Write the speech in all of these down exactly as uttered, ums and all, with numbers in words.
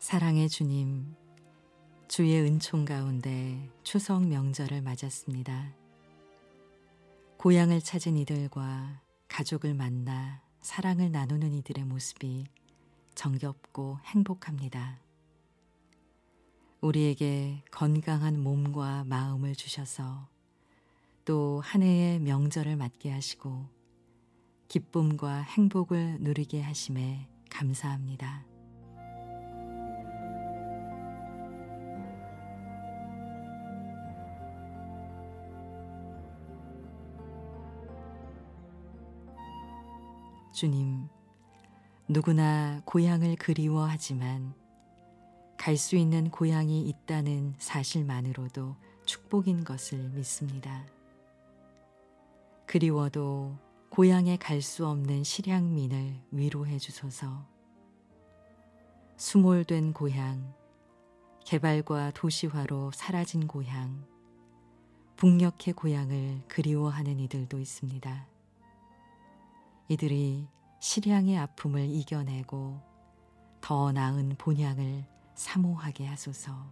사랑의 주님, 주의 은총 가운데 추석 명절을 맞았습니다. 고향을 찾은 이들과 가족을 만나 사랑을 나누는 이들의 모습이 정겹고 행복합니다. 우리에게 건강한 몸과 마음을 주셔서 또 한 해의 명절을 맞게 하시고 기쁨과 행복을 누리게 하심에 감사합니다. 주님, 누구나 고향을 그리워하지만 갈 수 있는 고향이 있다는 사실만으로도 축복인 것을 믿습니다. 그리워도 고향에 갈 수 없는 실향민을 위로해 주소서. 수몰된 고향, 개발과 도시화로 사라진 고향, 북녘의 고향을 그리워하는 이들도 있습니다. 이들이 실향의 아픔을 이겨내고 더 나은 본향을 사모하게 하소서.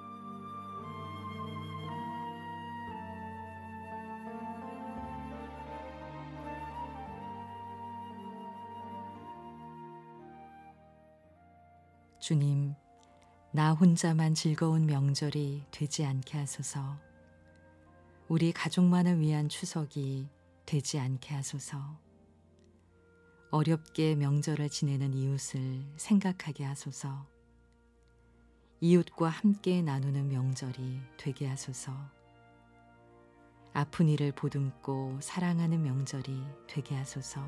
주님, 나 혼자만 즐거운 명절이 되지 않게 하소서. 우리 가족만을 위한 추석이 되지 않게 하소서. 어렵게 명절을 지내는 이웃을 생각하게 하소서. 이웃과 함께 나누는 명절이 되게 하소서. 아픈 이를 보듬고 사랑하는 명절이 되게 하소서.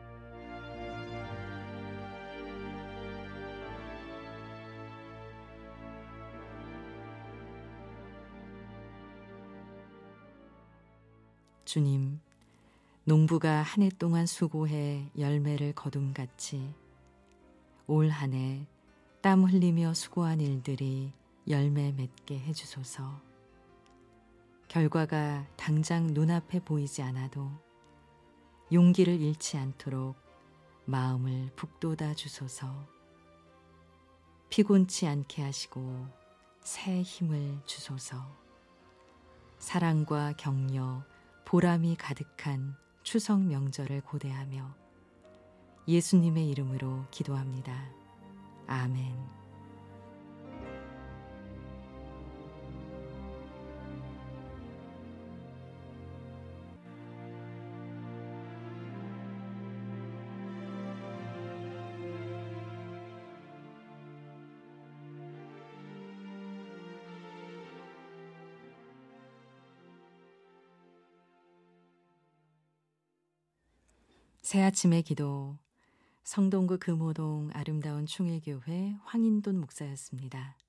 주님, 농부가 한 해 동안 수고해 열매를 거둠같이 올 한 해 땀 흘리며 수고한 일들이 열매 맺게 해주소서. 결과가 당장 눈앞에 보이지 않아도 용기를 잃지 않도록 마음을 북돋아 주소서. 피곤치 않게 하시고 새 힘을 주소서. 사랑과 격려, 보람이 가득한 추석 명절을 고대하며 예수님의 이름으로 기도합니다. 아멘. 새아침의 기도, 성동구 금호동 아름다운 충일교회 황인돈 목사였습니다.